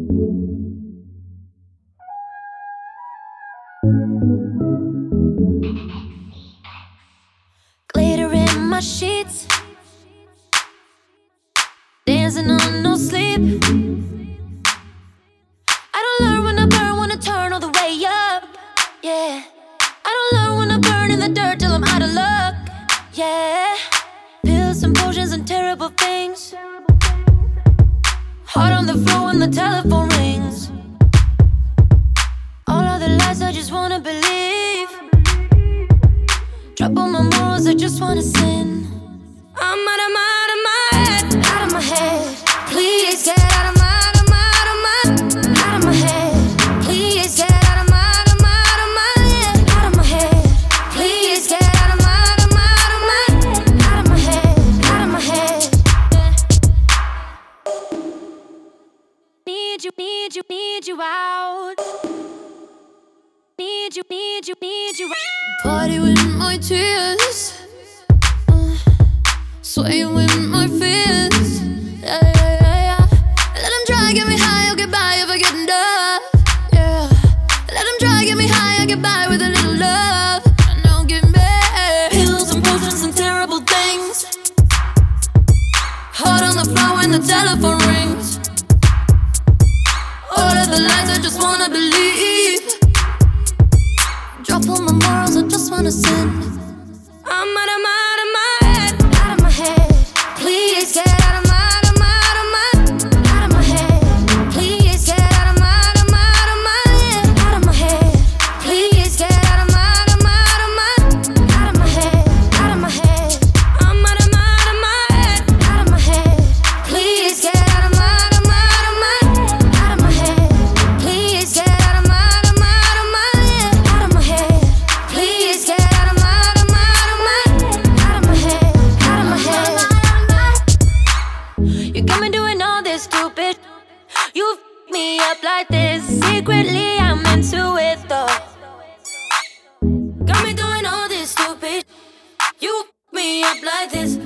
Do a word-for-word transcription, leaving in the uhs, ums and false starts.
Glitter in my sheets, dancing on no sleep. I don't learn when I burn, when I turn all the way up. Yeah, I don't learn when I burn in the dirt till I'm out of luck. Yeah, pills and potions and terrible things. Heart on the floor when the telephone rings. All of the lies I just wanna believe. Drop all my morals, I just wanna sin. I'm out of my, out of my head, out of my head. Please get out of my, out of my, out of my, out of my head. Please get out of my, out of my, out of my head, out of my head. Please get out of my, out of my, out of my, out of my head, out of my head. Need you, need you, need you out. Need you, need you, need you out. Party with my tears, uh, swaying with my fears. Yeah, yeah, yeah, yeah. Let them try, get me high, I'll get by if I get enough. Yeah, let them try, get me high, I'll get by with a little love. And now give me pills and potions and terrible things. Heart on the floor when the telephone rings. All of the lies I just wanna believe. Drop all my morals, I just wanna sin. I'm out of my, out of my head, out of my head. Please get out of my, out of my, out of my, out of my head. Please get out of my, out of my, out of my head, out of my head. Please get out of my, out of my, out of my, out of my head, out of my head. I'm out of my, out of my head, out of my head. Please get out of my, out of my, out of my, out of my head. Please get out of my, out of my, out of my head, out of my head. Please get out of my, out of my, out of my, out of my head, out of my head. You got me doing all this stupid. You f me up like this. Secretly I'm into it though. Got me doing all this stupid. You f me up like this.